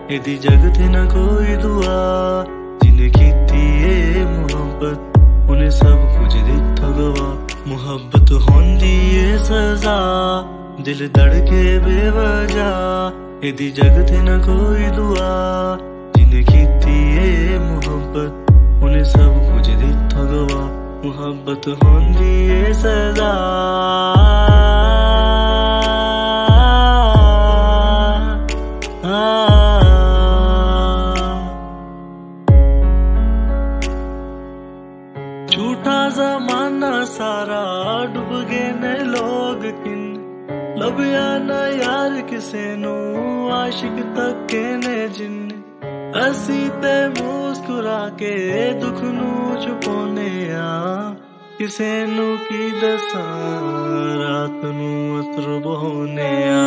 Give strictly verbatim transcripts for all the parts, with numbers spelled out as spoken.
एदी जग ते ना कोई दुआ जिन्हें कीती ए मुहब्बत उन्हें सब कुछ दिता गवा। मुहब्बत होंदी ए सजा दिल धड़के बेवजह एदी जग ते ना कोई दुआ जिन्हें कीती ए मुहब्बत उन्हें सब कुछ दिता गवा। मुहब्बत होंदी ए सजा झूठा जमाना सारा डुब गए ने लोग किन लभया ना यार किसे नू आशिक तके ने जिन असी ते मुस्कुरा के दुख नू छुपाने आ किसे नू की दसा रात नू अतर बहोने आ।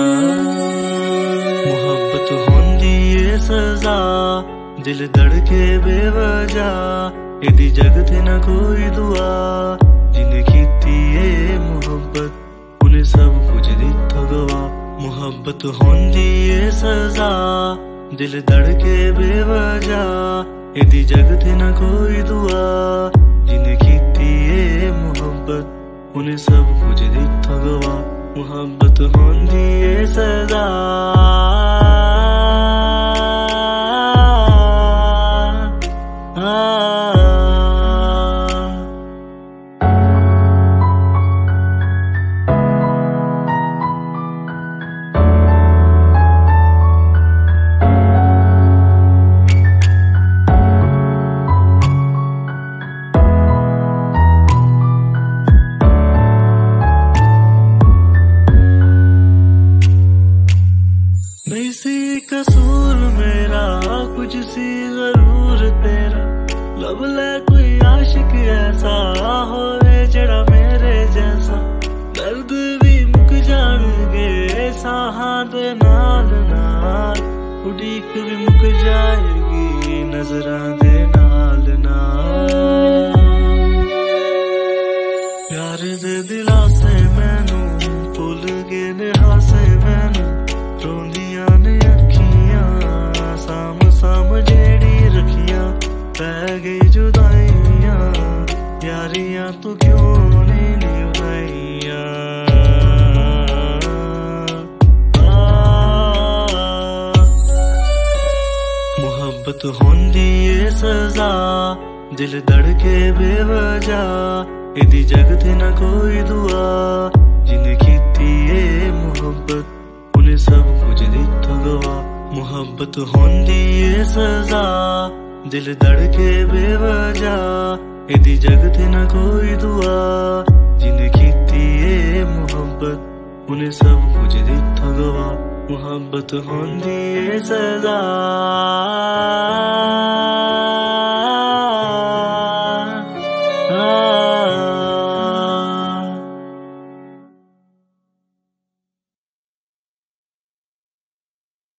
मुहब्बत होंदी ए सजा दिल धड़के बेवजह एदी जग ते ना कोई दुआ जिन्हें कीती ए मुहब्बत उन्हें सब कुछ दिता गवा। मुहब्बत होंदी ए सजा दिल धड़के बेवजह एदी जग ते ना कोई दुआ जिन्हें कीती ए मुहब्बत उन्हें सब कुछ दिता गवा। मुहब्बत होंदी ए सजा नहीं सी कसूर मेरा कुछ सी जरूर तेरा लब ले कोई आशिक ऐसा होवे जड़ा मेरे जैसा दर्द भी मुक जाएंगे साहां दे नाल नाल उड़ीक भी मुक जाएगी नजरां दे नाल नाल। प्यार दे दिलासे मैनू भुल गए ने हासे मैनू रोंदियां ने अखियां साम साम जेड़ी रखियां पै गई जुदाइयां यारियां तू क्यों नहीं निभाइयां। मुहब्बत होंदी ए सजा दिल धड़के बेवजह एदी जग ते ना कोई दुआ जिन्हें कीती ए मुहब्बत उन्हें सब कुछ दिता गवा। मुहब्बत होंदी ए सजा दिल धड़के बेवजह एदी जग ते ना कोई दुआ जिन्हें कीती ए मुहब्बत उन्हें सब कुछ दिता गवा। मुहब्बत होंदी ए सजा।